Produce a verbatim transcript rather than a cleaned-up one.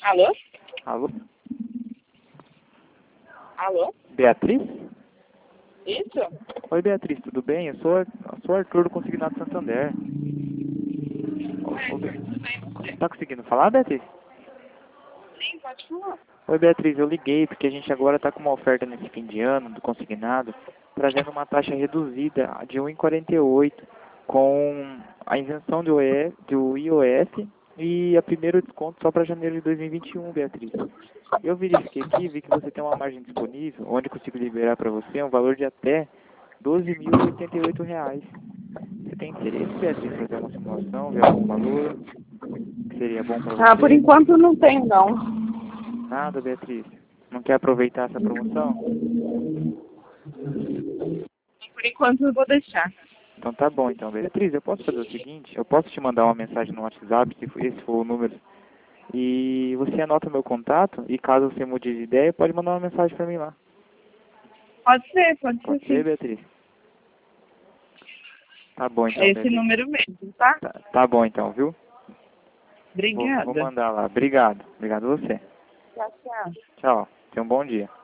Alô? Alô? Alô? Beatriz? Isso? Oi, Beatriz, tudo bem? Eu sou, eu sou Arthur do Consignado Santander. Ô, ô, Be- Tá conseguindo falar, Beatriz? Sim, pode falar. Oi, Beatriz, eu liguei porque a gente agora está com uma oferta nesse fim de ano do Consignado, trazendo uma taxa reduzida de um vírgula quarenta e oito, com a isenção do, I O S, do I O S e a primeiro desconto só para janeiro de dois mil e vinte e um, Beatriz. Eu verifiquei aqui, vi que você tem uma margem disponível, onde consigo liberar para você um valor de até doze mil e oitenta e oito reais. Você tem interesse, Beatriz, em fazer uma simulação, ver algum valor que seria bom para Ah, por você? enquanto não tem, não. Nada, Beatriz. Não quer aproveitar essa promoção? Por enquanto eu vou deixar. Então tá bom, então, Beatriz, eu posso fazer o seguinte, eu posso te mandar uma mensagem no WhatsApp, se for- esse for o número, e você anota o meu contato, e caso você mude de ideia, pode mandar uma mensagem para mim lá. Pode ser, pode ser Pode ser, sim. Beatriz? Tá bom, É então, esse Beatriz. número mesmo, tá? Tá, tá bom, então, viu? Vou, vou Obrigada. mandar lá. Obrigado. Obrigado a você. Tchau, tchau. Tchau. Tenha um bom dia.